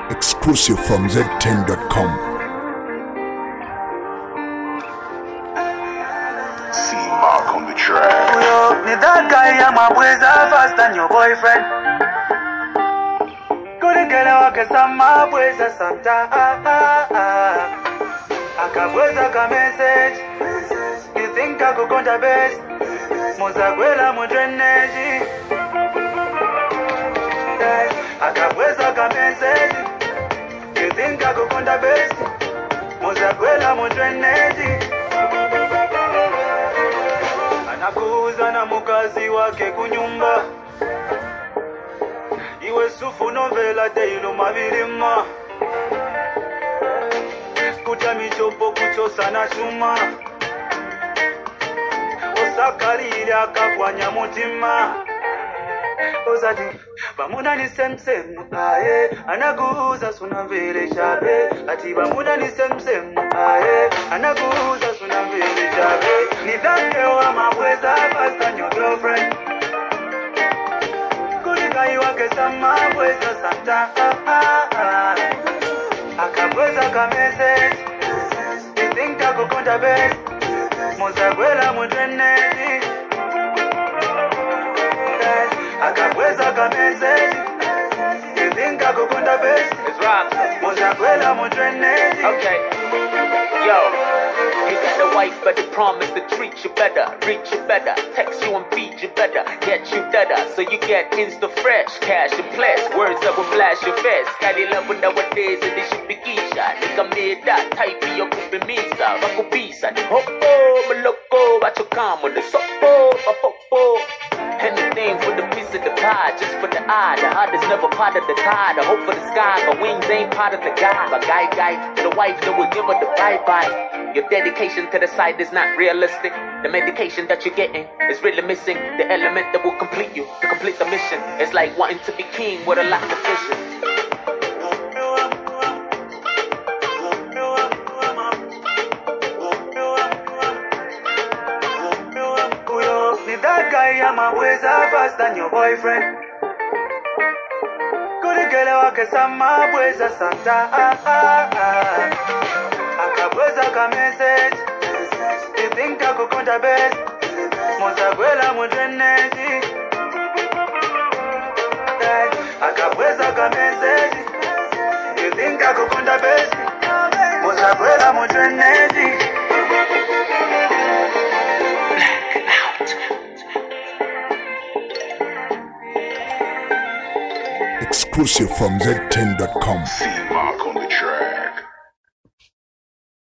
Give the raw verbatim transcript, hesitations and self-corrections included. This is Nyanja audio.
Exclusive from Z ten dot com. See Mark on the track. Yo, me that guy, I'm a bweza faster than your boyfriend. Couldn't get a walk as I'm a bweza sometime. Akabweza ka message. You think I could conta best? Muzagwela mudreneji. Akabweza ka message. You think I could conta best? Muzagwela mudreneji. Anakuuza na mukazi wake kunyumba. Iwe sufu novela deilo mabirima. Kuta michopo kuchosa na shuma. Osakalile akakwanya mutima. Ozati bamuna ni semsem aye. Anakuuza sunavele shabe. Ati bamuna ni semsem aye. Anakuuza sunavele shabe. Nidhake wa mabweza faster than your girlfriend. Kulikai wake sama bweza santa. Akabweza ka message. You think I could conta best? Muzagwela mudreneji. Akabweza ka message. You think I could conta best? It's Rob. Muzagwela mudreneji. Okay. Yo. You got a wife, but they promise to treat you better, reach you better, text you and feed you better, get you better, so you get insta fresh, cash and plus, words that will flash your face. Kali love nowadays and this should be Keisha. Nigga made that type of your kupimisa, makubisa, ni hopo, maloko, bacho kamo, the sopo, mapopo. Anything for the piece of the pie, just for the eye. The heart is never part of the tie. The hope for the sky, but wings ain't part of the guy. But guy, guy, the wife that will give her the bye-bye. Your dedication to the side is not realistic. The medication that you're getting is really missing the element that will complete you, to complete the mission. It's like wanting to be king with a lack of vision. That guy, I'm a bweza faster than your boyfriend. Couldn't get a walk as I'm a bweza santa. Akabweza ka message. You think I could conta best? Muzagwela mudreneji. Akabweza ka message. You think I could conta best? Muzagwela mudreneji. Exclusive from Z ten dot com. See Mark on